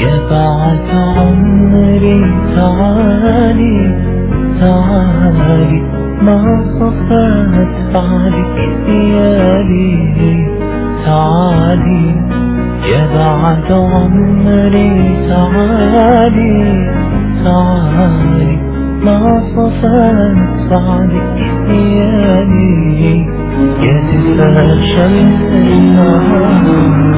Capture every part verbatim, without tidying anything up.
يا بعد عمري تعالي تعالي ما صفات بعدك ليالي تعالي يا بعد عمري تعالي تعالي ما صفات بعدك ليالي يا دفا شمس النهار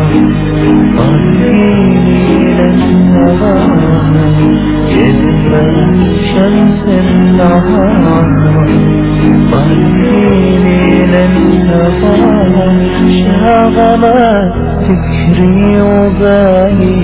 طريقي للنهار يا دفا شمس النهار طريقي للنهار شغلت فكري وبالي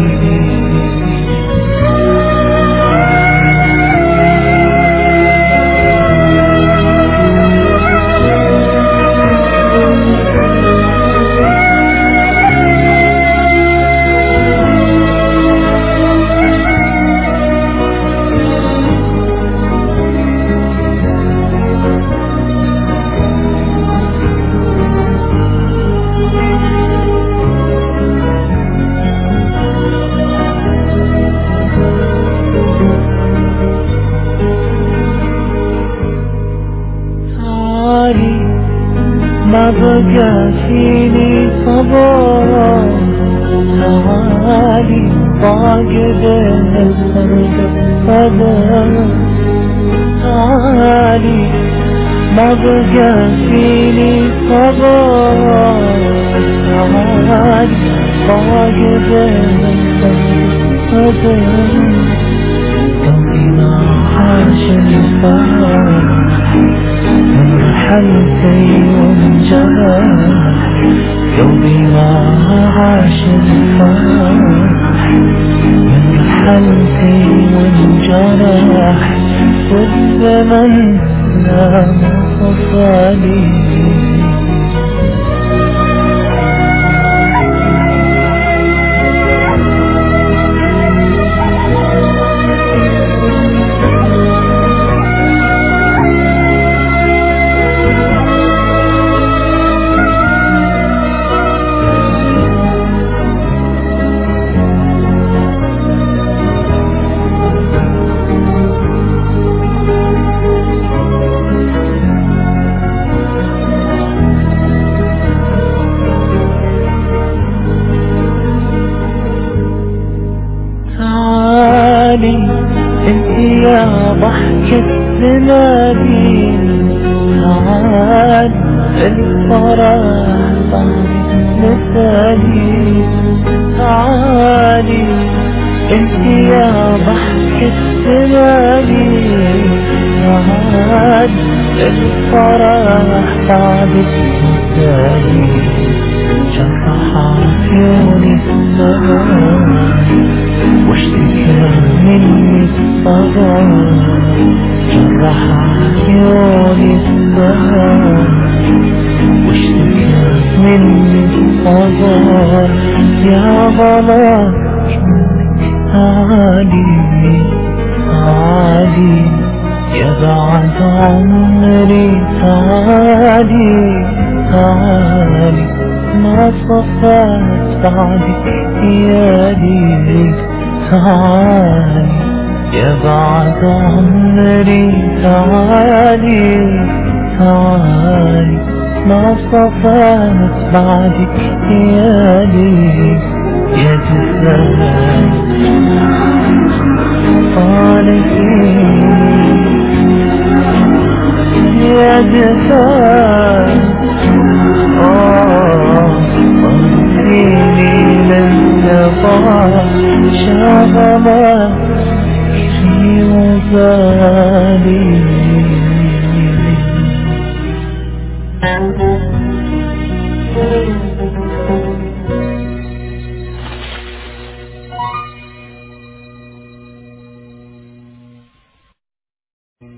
ما بقى فيني صبر تعالي طاقد الفرد قدر تعالي ما بقى فيني صبر تعالي طاقد الفرد قدر قلبي ما عاش الفرح من رحلتي وانجرح قلبي ما عاش الفرح من رحلتي وانجرح والزمن لا صفالي انت يا ضحكة زماني تعال الفرح صار مثالي تعالي انت يا ضحكة زماني تعال الفرح صار مثالي جرح عيوني السهر واشتكى مني الصبر جرح عيوني السهر واشتكى مني الصبر يا ظلام تعالي تعالي يا بعد عمري تعالي تعالي ما صفات بعدك ليالي تعالي يا بعد عمري تعالي تعالي ما صفات بعدك ليالي يا جفاف طالتي يا جفاف طلتيني للنظار شغلت في وبالي Thank you.